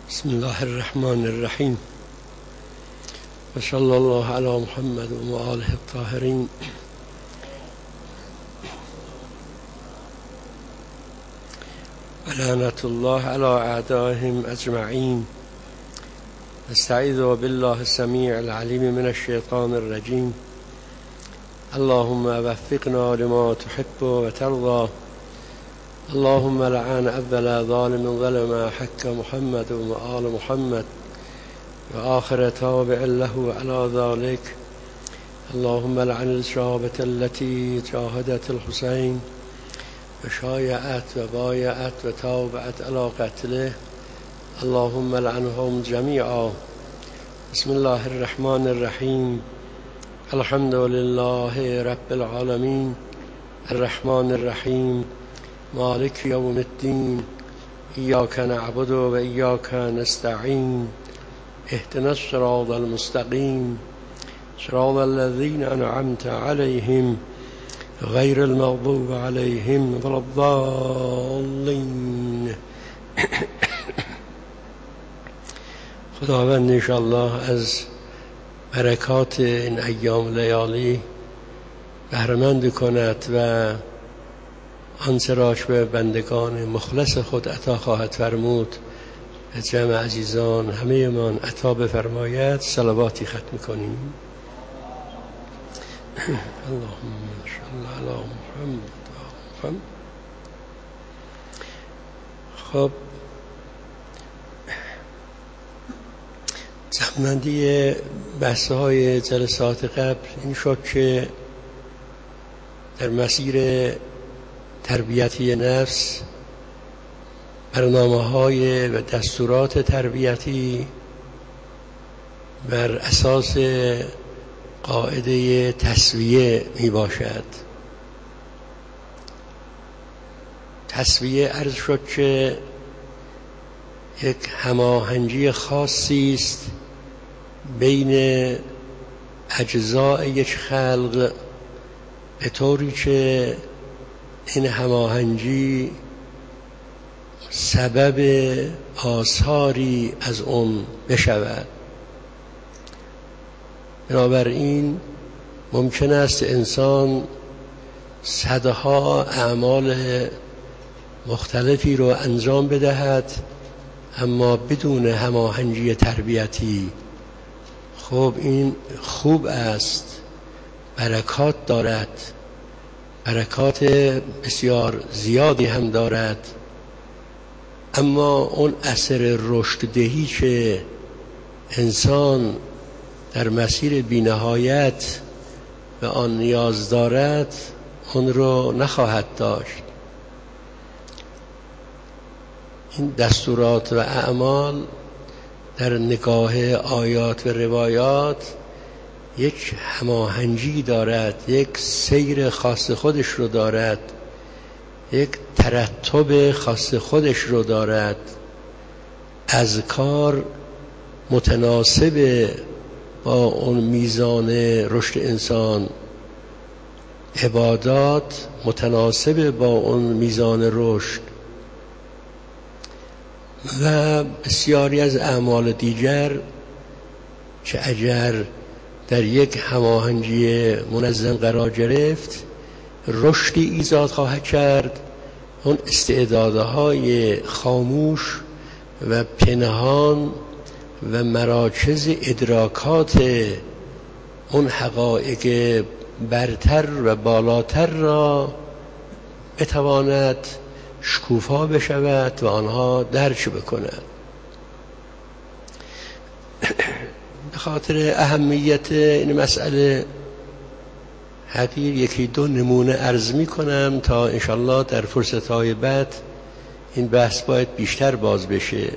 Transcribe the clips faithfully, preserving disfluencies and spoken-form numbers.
بسم الله الرحمن الرحیم و صلی الله علی محمد و آله الطاهرین. و لعنت الله علی اعدائهم اجمعین. نستعیذ بالله السمیع العلیم من الشیطان الرجیم. اللهم وفقنا لما تحب و ترضى. اللهم لعن اول ظالم ظلم حق محمد و آل محمد و آخر تابع له على ذلك. اللهم لعن الشعبة التي جاهدت الحسين وشايعت وبايعت وتابعت على قتله. اللهم لعنهم جميعا. بسم الله الرحمن الرحيم. الحمد لله رب العالمين الرحمن الرحيم مالك يوم الدين. إياك نعبد وإياك نستعين. اهدنا الصراط المستقيم صراط الذين أنعمت عليهم غير المغضوب عليهم ولا الضالين. خداوند انشاءالله از برکات این ایام لیالی بهره‌مند کند و آنچه را به بندگان مخلص خود عطا خواهد فرمود به جمع عزیزان همه من عطا بفرماید. صلواتی ختم کنیم. اللهم صل علی محمد. خب جمع‌بندی بحث‌های جلسات قبل این شد که در مسیر تربیتی نفس برنامه‌های و دستورات تربیتی بر اساس قاعده تسویه می باشد. تسویه عرض شد که یک هماهنگی خاصی است بین اجزاء یک خلق به طوری که این هماهنگی سبب آثاری از اون بشود. بنابراین ممکن است انسان صدها اعمال مختلفی رو انجام بدهد اما بدون هماهنگی تربیتی. خب این خوب است، برکات دارد، برکات بسیار زیادی هم دارد، اما اون اثر رشد دهی که انسان در مسیر بی‌نهایت به آن نیاز دارد اون رو نخواهد داشت. این دستورات و اعمال در نگاه آیات و روایات یک هماهنگی دارد، یک سیر خاص خودش رو دارد، یک ترتب خاص خودش رو دارد. اذکار متناسب با اون میزان رشد انسان، عبادات متناسب با اون میزان رشد و بسیاری از اعمال دیگر که اگر در یک هماهنگی منظم قرار گرفت رشدی ایجاد خواهد کرد. اون استعدادهای خاموش و پنهان و مراکز ادراکات اون حقایق برتر و بالاتر را بتواند شکوفا بشود و آنها درک بکند. به خاطر اهمیت این مسئله حقیر یکی دو نمونه عرض می کنم تا انشالله در فرصتهای بعد این بحث باید بیشتر باز بشه.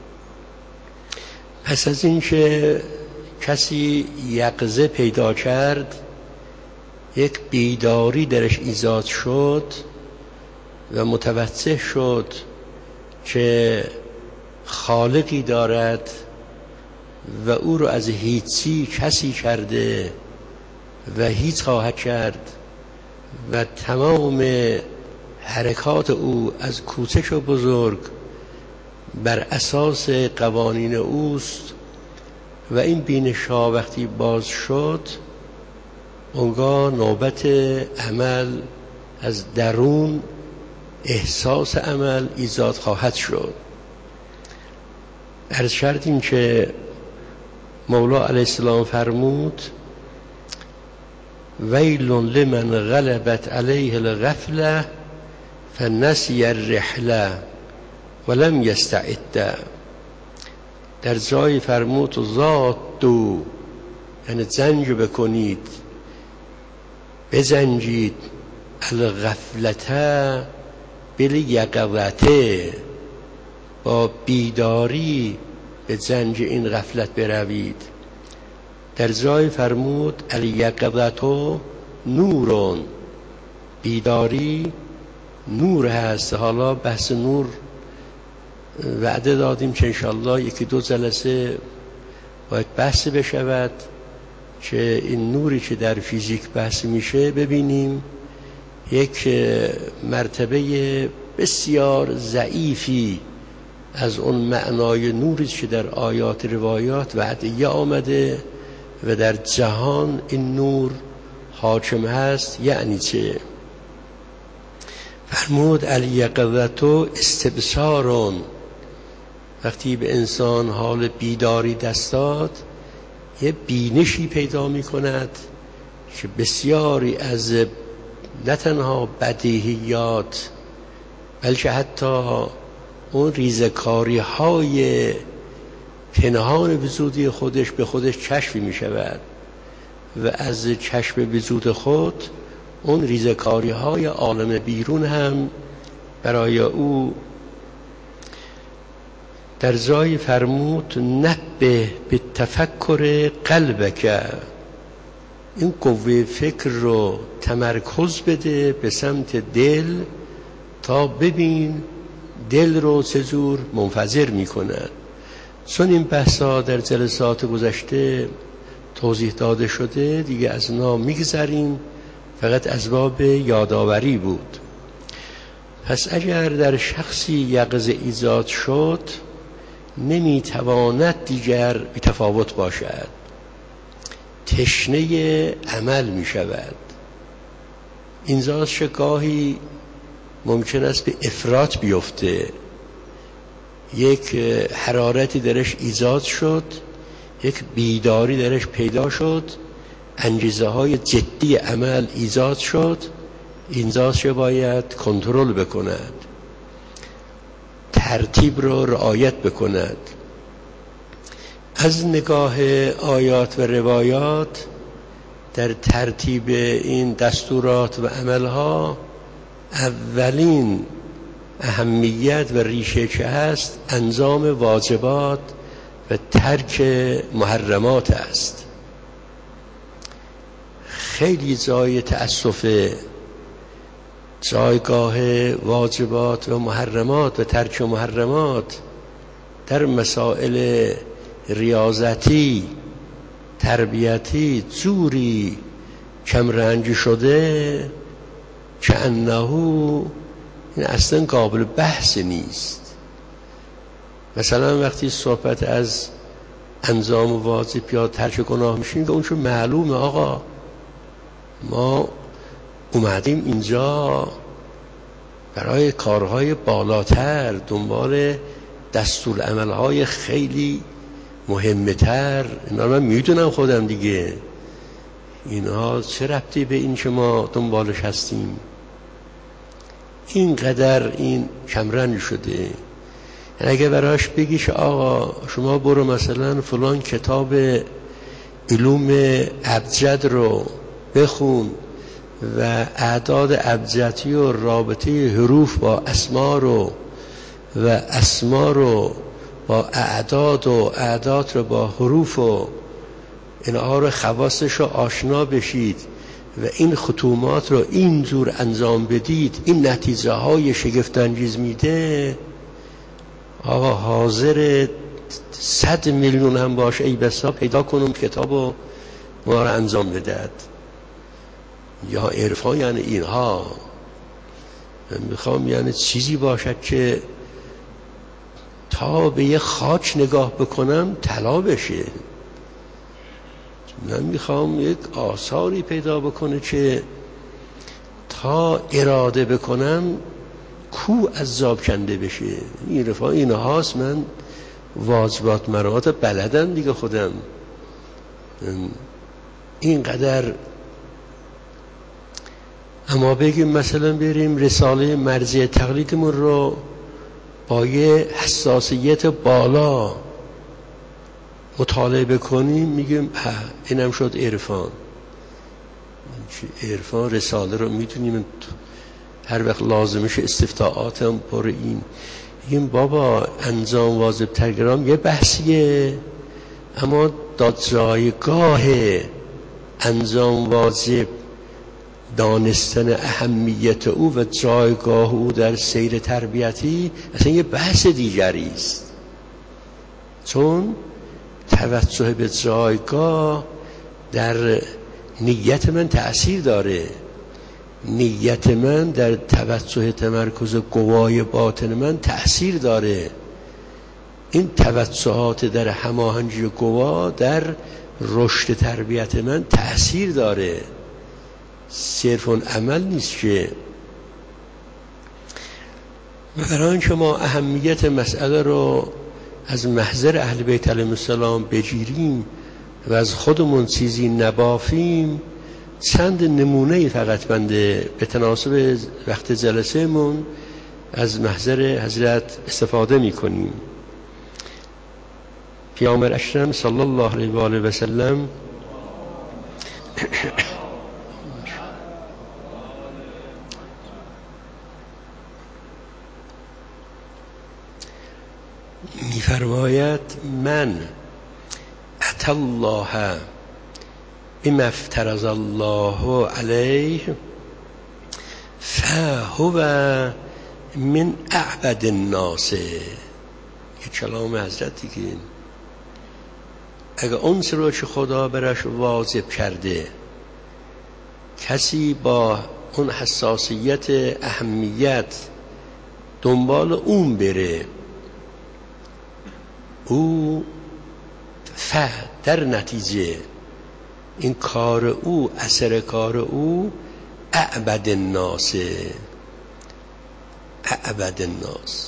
پس از این که کسی یقظه پیدا کرد، یک بیداری درش ایجاد شد و متوجه شد که خالقی دارد و او رو از هیچی کسی کرده و هیچ خواهد کرد و تمام حرکات او از کوچک و بزرگ بر اساس قوانین اوست و این بینش‌ها وقتی باز شد اونگاه نوبت عمل از درون احساس عمل ایجاد خواهد شد. عرض کردیم که مولا علیه السلام فرمود ویل لمن غلبت علیه الغفله فنسی الرحله ولم یستعد. در جای فرمود زاد دو، یعنی زنج بکنید، بزنجید، الغفلته بالیقظته، با بیداری به زنج این غفلت بروید. در جای فرمود الیقظة نورون، بیداری نور هست. حالا بحث نور وعده دادیم که انشاءالله یکی دو جلسه باید بحث بشود که این نوری که در فیزیک بحث میشه ببینیم یک مرتبه بسیار ضعیفی از اون معنای نوری که در آیات روایات وعدیه آمده و در جهان این نور حاکم هست. یعنی چه؟ فرمود الیقظة استبصارون، وقتی به انسان حال بیداری دست داد یه بینشی پیدا می کند که بسیاری از نه تنها بدیهیات بلکه حتی اون ریزکاری های پنهان وجودی خودش به خودش کشف می شود و از کشف وجود خود اون ریزکاری های عالم بیرون هم برای او. در جای فرمود نبه به تفکر قلبک، این قوه فکر رو تمرکز بده به سمت دل تا ببین دل رو چجور منفجر می کند. چون این بحثا در جلسات گذشته توضیح داده شده دیگه از نام میگذریم، فقط از باب یادآوری بود. پس اگر در شخصی یقظه ایجاد شد نمیتواند دیگر بی‌تفاوت باشد، تشنه عمل می شود. اینجاست که گاهی ممکن است به افراط بیفته، یک حرارتی درش ایجاد شد، یک بیداری درش پیدا شد، انگیزه های جدی عمل ایجاد شد، اینجاست که باید کنترل بکند، ترتیب رو رعایت بکند. از نگاه آیات و روایات در ترتیب این دستورات و عملها اولین اهمیت و ریشه که هست انجام واجبات و ترک محرمات است. خیلی جای تأسفه جایگاه واجبات و محرمات و ترک محرمات در مسائل ریاضتی تربیتی جوری کمرنگ شده که انه این اصلا قابل بحث نیست. مثلا وقتی صحبت از انجام واجب یا ترک گناه میشین که اون چون معلومه آقا ما اومدیم اینجا برای کارهای بالاتر، دنبال دستورالعملهای خیلی مهمتر. اینا رو من میدونم خودم دیگه، اینها چه ربطی به این که ما دنبالش هستیم؟ اینقدر این کمرنگ شده. اگه براش بگیش آقا شما برو مثلا فلان کتاب علوم ابجد رو بخون و اعداد ابجدی و رابطه حروف با اسما رو و اسما رو با اعداد و اعداد رو با حروف و اینها رو خواصش رو آشنا بشید و این ختومات رو اینجور انجام بدید، این نتیجه های شگفت‌انگیز میده. آقا حاضر صد میلیون هم باشه ای بسا پیدا کنم کتابو ما رو انجام بدهد. یا عرفان یعنی اینها، من میخوام یعنی چیزی باشد که تا به یه خاک نگاه بکنم طلا بشه. من میخوام یک آثاری پیدا بکنه که تا اراده بکنم کو از ذاب کنده بشه. این رفا این هاست. من واجبات مراتب بلدم دیگه خودم. اینقدر اما بگیم مثلا بریم رساله مرضیه تقلیدمون رو با یه حساسیت بالا مطالعه بکنیم، میگیم اینم شد عرفان. عرفان رساله رو میتونیم هر وقت لازمش استفتاءات هم پر این این بابا انجام واجب ترگرام یه بحثیه، اما دادجایگاه انجام واجب دانستن اهمیت او و جایگاه او در سیر تربیتی اصلا یه بحث دیگری است. چون توجه به جایگاه در نیت من تأثیر داره. نیت من در توجه تمرکز قوای باطن من تأثیر داره. این توجهات در هماهنگی قوا در رشد تربیت من تأثیر داره. صرف اون عمل نیست که. برای اینکه ما اهمیت مسئله رو از محضر اهل بیت علیهم السلام بگیریم و از خودمون چیزی نبافیم، چند نمونه فقط بنده به تناسب وقت جلسه من از محضر حضرت استفاده می کنیم. پیامبر اکرم صلی الله علیه و آله و سلم می فرماید من اتى الله بما افترض الله علیه فهو من اعبد الناس. یه کلام حضرتی که اگه اون رو که خدا برش واجب کرده کسی با اون حساسیت اهمیت دنبال اون بره، او فه در نتیجه این کار او اثر کار او اعبد الناس، اعبد الناس.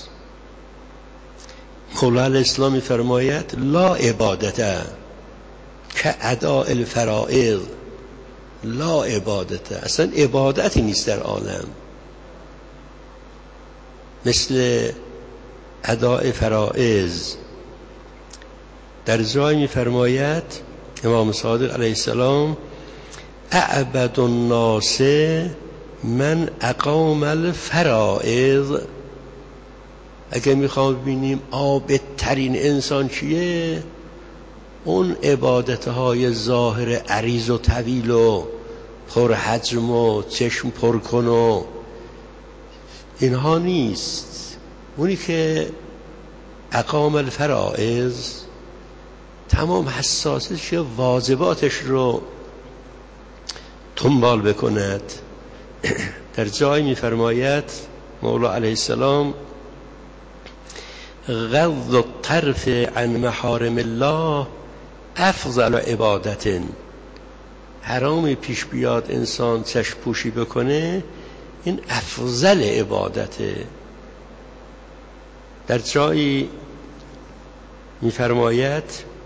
مولا الاسلام می فرماید لا عبادت که اداء الفرائض، لا عبادت، اصلا عبادتی نیست در عالم مثل اداء فرائض. در جای می فرماید امام صادق علیه السلام اعبد الناس من اقام الفرائض. اگه میخوام ببینیم عابدترین انسان کیه، اون عبادتهای ظاهر عریض و طویل و پر حجم و چشم پر کن و اینها نیست. اونی که اقام الفرائض تمام حساسیتش واجباتش رو دنبال بکند. در جای میفرماید مولا علیه السلام غض الطرف عن محارم الله افضل عبادت. حرامی پیش بیاد انسان چشم پوشی بکنه، این افضل عبادته. در جایی میفرماید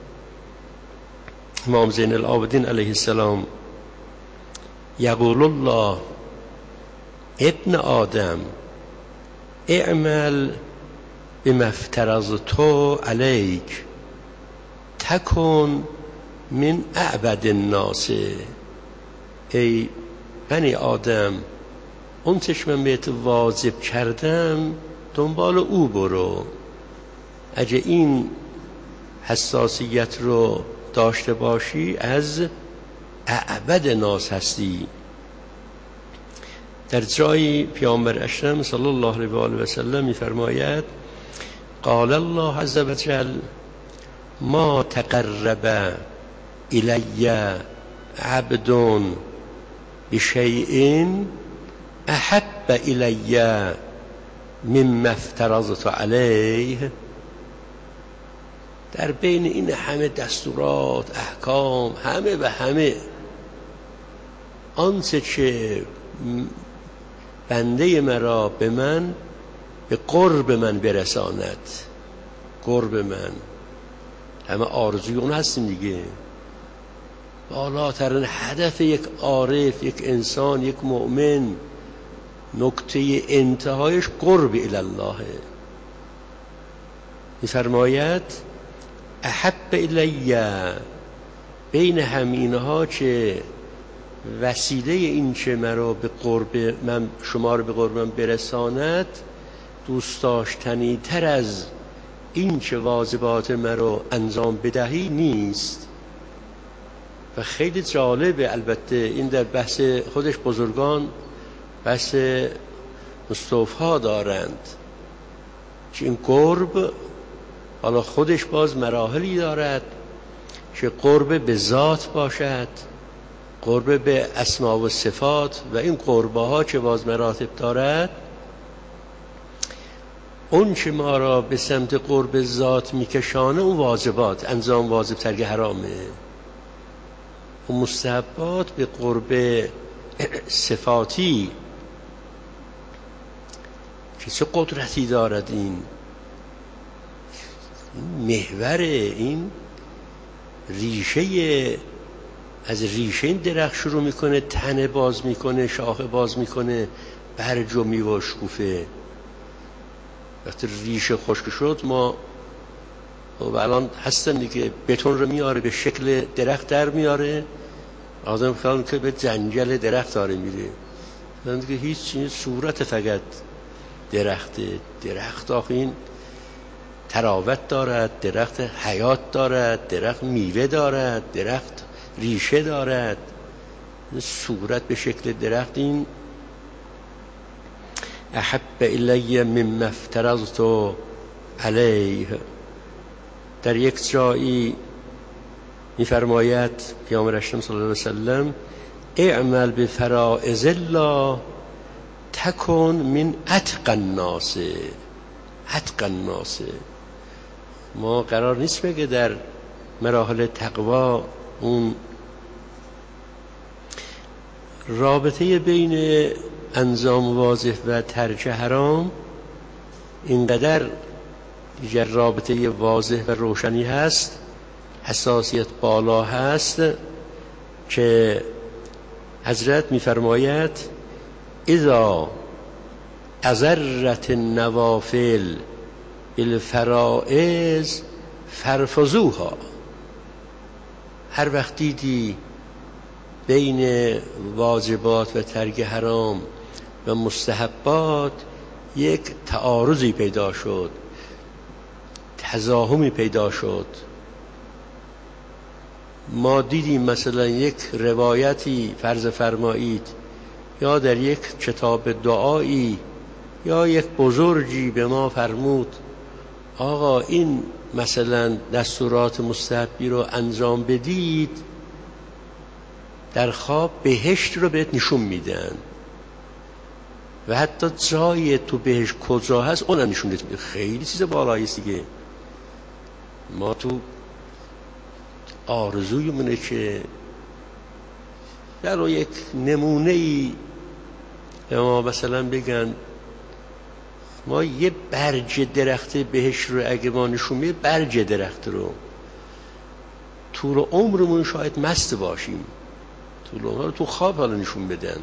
امام زین العابدین علیه السلام یقول الله ابن آدم اعمل بما افترضت علیک تکن من اعبد الناس. ای بنی آدم، اون چه من بهت واجب کردم دنبال او برو. اگه این حساسیت رو داشته باشی از اعبد ناس هستی. در جایی پیامبر اکرم صلی الله علیه و آله و سلم می‌فرماید قال الله عز وجل ما تقرب الی عبد بشیء احب الی مما افترضت علیه. در بین این همه دستورات، احکام، همه و همه، آنچه که بنده مرا به من به قرب من برساند. قرب من، همه آرزوی اون هستیم دیگه. بالاترین هدف یک عارف، یک انسان، یک مؤمن، نکته انتهایش قرب الله. می‌فرماید احب الی، بین همینها که وسیله این که مرا به قرب من، شما رو به قرب من برساند، دوست داشتنی تر از این که واجبات مرا انجام بدهی نیست. و خیلی جالبه، البته این در بحث خودش بزرگان بحث مستوفا دارند که این قرب حالا خودش باز مراحلی دارد که قرب به ذات باشد، قرب به اسما و صفات، و این قربه ها که باز مراتب دارد. اون که ما را به سمت قرب ذات میکشانه اون واجبات، انجام واجب، ترک حرامه. و مستحبات به قرب صفاتی که چه قدرتی دارد. این محور، این ریشه، از ریشه این درخت شروع میکنه، تنه باز میکنه، شاخه باز میکنه، برگ و میوه و شکوفه. وقتی ریشه خشک شد، ما و الان هستن دیگه، بتون رو میاره به شکل درخت در میاره، آدم خیال که به جنگل درخت داره میره، من دیگه هیچ چیز، صورت فقط درخته. درخت آخه این تراوت دارد، درخت حیات دارد، درخت میوه دارد، درخت ریشه دارد، صورت به شکل درخت. این احب الی مما افترضت علیه. در یک جایی می‌فرماید پیامبر اکرم صلی الله علیه و سلم اعمل بفرائض الله تکن من اتقی الناس. اتقی الناس، ما قرار نیست بگه در مراحل تقوا اون رابطه بین انجام واجب و ترک حرام اینقدر دیگر رابطه واضح و روشنی هست، حساسیت بالا هست، که حضرت می‌فرماید اذا اضرت النوافل بالفرائض فرفضوها. هر وقت دیدی بین واجبات و ترک حرام و مستحبات یک تعارضی پیدا شد، تزاحمی پیدا شد. ما دیدیم مثلا یک روایتی فرض فرمایید، یا در یک کتاب دعایی یا یک بزرگی به ما فرمود آقا این مثلا دستورات مستحبی رو انجام بدید، در خواب بهشت رو بهت نشون میدن و حتی جای تو بهشت کجا هست اون هم نشون میده. خیلی چیز بالایی است دیگه. ما تو آرزویمونه که در یک نمونه ای ما مثلا بگن ما یه برج درخت بهشت رو اگه ما نشون میده، برج درخت رو طول عمرمون شاید مست باشیم، طول عمر رو تو خواب حالا نشون بدند.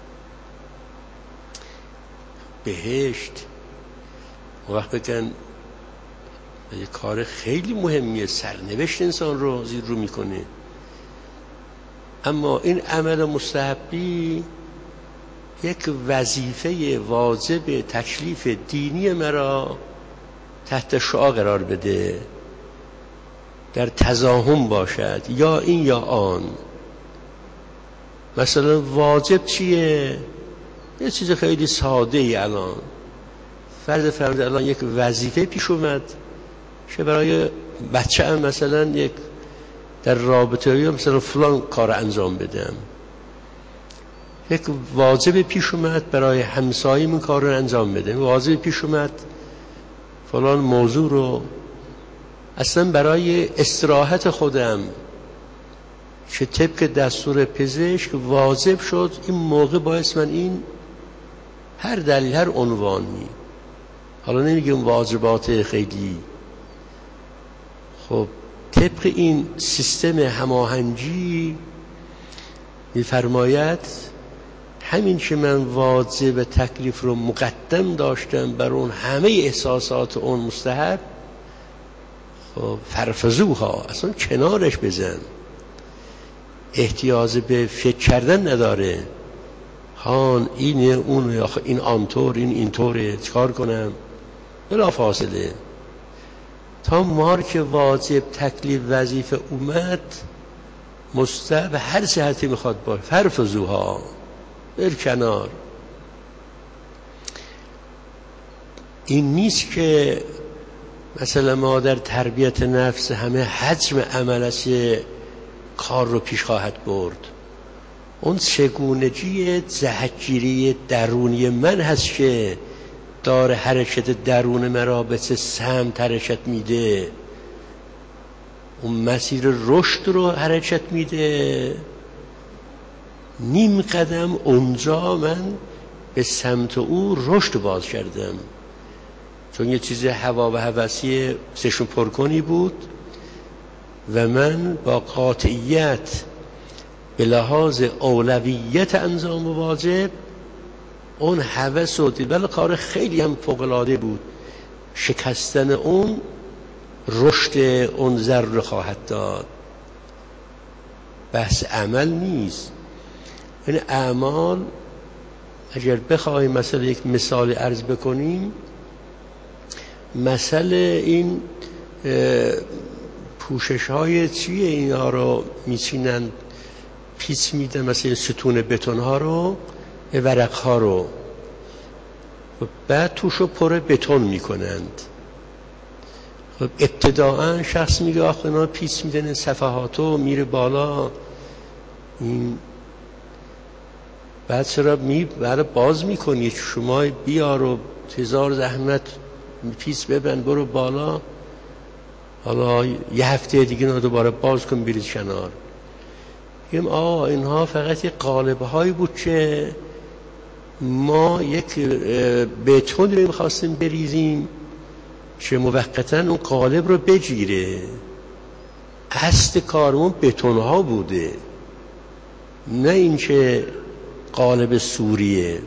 بهشت وقت بگن یه کار خیلی مهمیه، سرنوشت انسان رو زیر رو میکنه. اما این عمل مستحبی یک وظیفه واجب تکلیف دینی مرا تحت شعاع قرار بده، در تزاحم باشد، یا این یا آن. مثلا واجب چیه؟ یه چیز خیلی ساده ای. الان فرض فرض الان یک وظیفه پیش اومد که برای بچه هم مثلا یک در رابطه یا مثلا فلان کار انجام بدم، یک واجب پیش اومد برای همسایه‌م این کار رو انجام بده، واجب پیش اومد فلان موضوع رو اصلا برای استراحت خودم که طبق دستور پزشک واجب شد این موقع باعث من این هر دلیل هر عنوانی، حالا نمیگم واجبات خیلی، خب طبق این سیستم هماهنگی میفرماید همین که من واجب تکلیف رو مقدم داشتم بر اون همه احساسات اون مستحب، خب فرفضوها، اصلا کنارش بزن، احتیاج به فکر کردن نداره، هان اینه اون این آنطور این اینطوره چکار کنم، بلا فاصله تا مار که واجب تکلیف وظیفه اومد مستحب هر صحتی میخواد باشه فرفضوها، بر کنار. این نیست که مثلا ما در تربیت نفس همه حجم عملش کار رو پیش خواهد برد. اون چگونگی جهتگیری درونی من هست که داره حرکت درون مرا به چه سمت حرکت میده، اون مسیر رشد رو حرکت میده. نیم قدم اونجا من به سمت او رشد باز کردم، چون یه چیز هوا و هوسی سشون پرکنی بود و من با قاطعیت به لحاظ اولویت انجام واجب اون هوس رو دید، ولی کار خیلی هم فوق‌العاده بود، شکستن اون رشد اون ذره خواهد داد. بحث عمل نیست. این اعمال اگر بخوایم مثلا یک مثال عرض بکنیم، مثل این پوشش های چیه اینا رو میچینن پیچ میدن، مثلا ستون بتون ها رو ورق ها رو بعد توشو پر بتون میکنند. خب ابتداعا شخص میگه آخه اینا پیچ میدن صفحاتو میره بالا، این بعد چرا می بعد باز میکنید شما بیار و هزار زحمت پیچ ببند برو بالا، حالا یه هفته دیگه اینا دوباره باز کن برید کنار. میگم آقا اینها فقط یک قالب هایی بود که ما یک بتون رو میخواستیم بریزیم که موقتا اون قالب رو بگیره. اصل کارمون بتون ها بوده، نه اینکه قالب سوریه.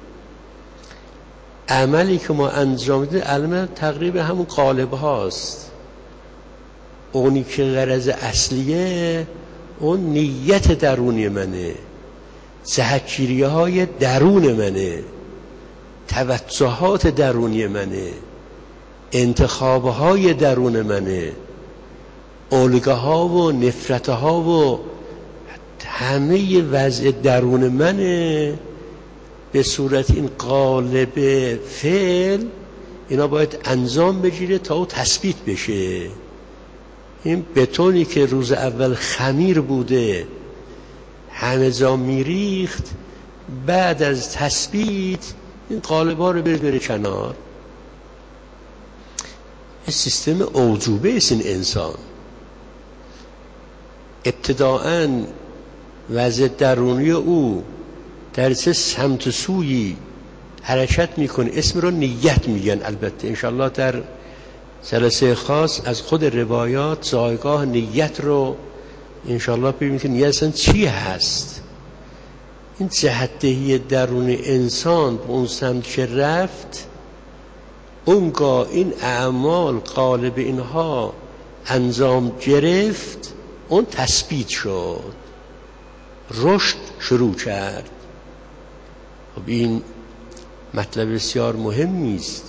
عملی که ما انجام میدیم علم تقریبا همون قالب هاست. اونی که غرض اصلیه اون نیت درونی منه، جهتگیری های درون منه، توجهات درونی منه، انتخاب های درون منه، الگه ها و نفرت ها و همه وضع درون منه. به صورت این قالب فعل اینا باید انجام بگیره تا او تثبیت بشه. این بتونی که روز اول خمیر بوده همه جا میریخت، بعد از تثبیت این قالب‌ها رو بره بره کنار. این سیستم اوجوبه است. این انسان ابتداعاً وضع درونی او در چه سمت سویی حرکت میکنه اسم رو نیت میگن. البته انشاءالله در جلسه خاص از خود روایات جایگاه نیت رو انشاءالله ببینید که نیت اصلا چی هست. این جهت‌دهی درون انسان به اون سمت که رفت، اونگاه این اعمال قالب اینها انجام گرفت، اون تثبیت شد، رشد شروع کرد. خب این مطلب بسیار مهمی است.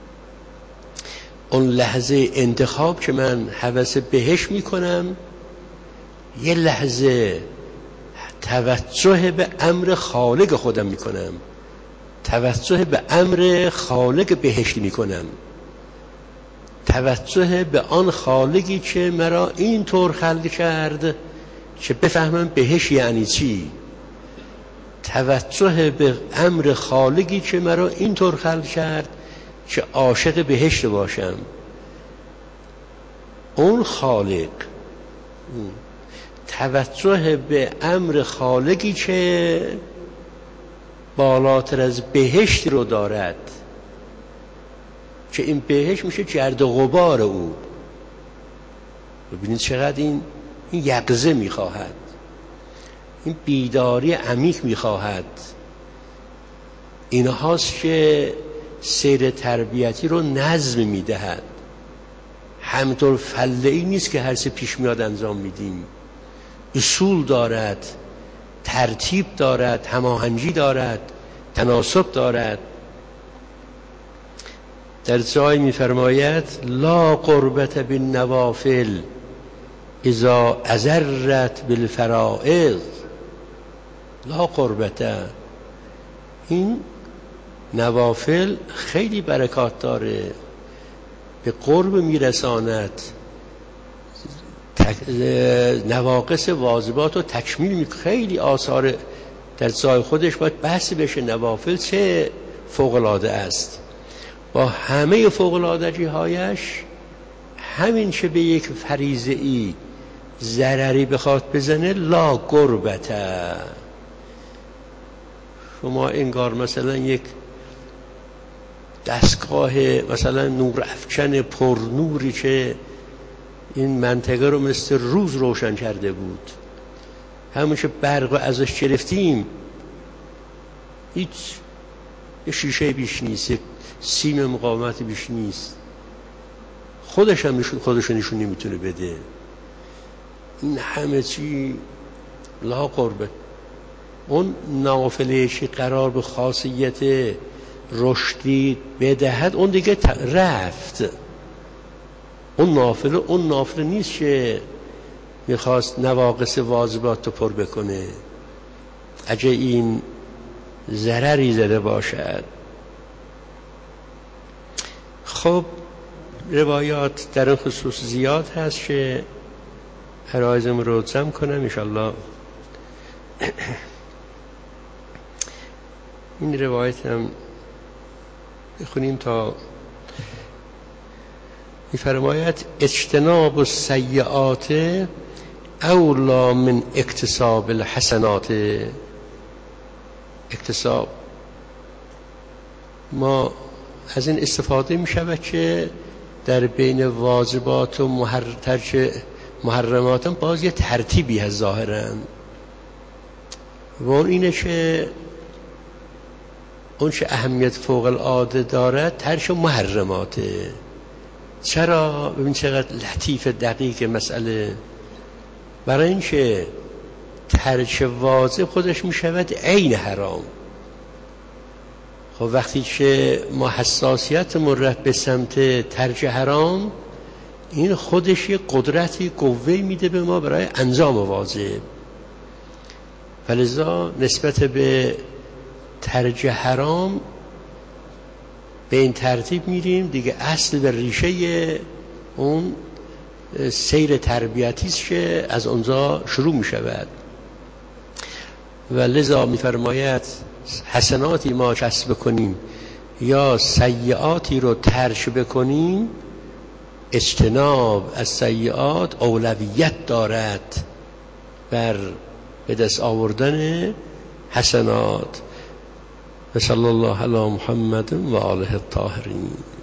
اون لحظه انتخاب که من هوس بهش میکنم، یه لحظه توجه به امر خالق خودم میکنم، توجه به امر خالق بهشت میکنم، توجه به آن خالقی که مرا این طور خلق کرد که بفهمم بهشت یعنی چی، توجه به امر خالقی که مرا این طور خلق کرد که عاشق بهشت باشم. اون خالق، توجه به امر خالقی که بالاتر از بهشت رو دارد، که این بهشت میشه گرد و غبار او. ببینید چقدر این این یقظه میخواهد، این بیداری عمیق میخواهد. اینهاست که سیر تربیتی رو نظم میدهد. همینطور فله‌ای نیست که هر چه پیش میاد انجام میدیم. اصول دارد، ترتیب دارد، هماهنگی دارد، تناسب دارد. در جای میفرماید لا قربت بالنوافل اذا اضرت بالفرائض. لا قربت، این نوافل خیلی برکات داره، به قرب میرساند، نواقص واجبات رو تکمیل می. خیلی آثار در جای خودش باید بحث بشه. نوافل چه فوق‌العاده است، با همه فوق‌العادگی هایش، همین که به یک فریضه ای ضرری بخواد بزنه لا قربت. شما انگار مثلا یک دستگاه مثلا نور افکن پر نوری که این منطقه رو مثل روز روشن کرده بود، همونشه برق رو ازش گرفتیم، هیچ یه شیشه بیش نیست، سیم مقاومت بیش نیست، خودش هم خودش نشون نمیتونه بده. این همه چی لا قربت. اون نافله که قرار به خاصیت رشدی بدهد اون دیگه رفت. اون نافله اون نافله نیست که میخواست نواقص واجبات رو پر بکنه اگه این ضرری زده باشد. خب روایات در این خصوص زیاد هست که عرایزم رو جمع کنم انشالله. این روایت هم بخونیم تا می‌فرماید اجتناب السیئات اولی من اکتساب الحسنات. اکتساب، ما از این استفاده می شود که در بین واجبات و محرمات هم باز یه ترتیبی هست ظاهراً، و اون اینه که اون چه اهمیت فوق العاده دارد ترک محرماته. چرا؟ ببین چقدر لطیف دقیق مسئله. برای این که ترک واجب خودش می شود عین حرام. خب وقتی که ما حساسیت مرد به سمت ترک حرام، این خودش یه قدرتی قوه میده به ما برای انجام واجب. فلذا نسبت به ترک حرام به این ترتیب میریم دیگه. اصل و ریشه اون سیر تربیتی است که از اونجا شروع می شود. و لذا می فرماید حسناتی ما کسب کنیم یا سیئاتی رو ترک بکنیم، اجتناب از سیئات اولویت دارد بر به دست آوردن حسنات. و صلی الله علی محمد و آله الطاهرین.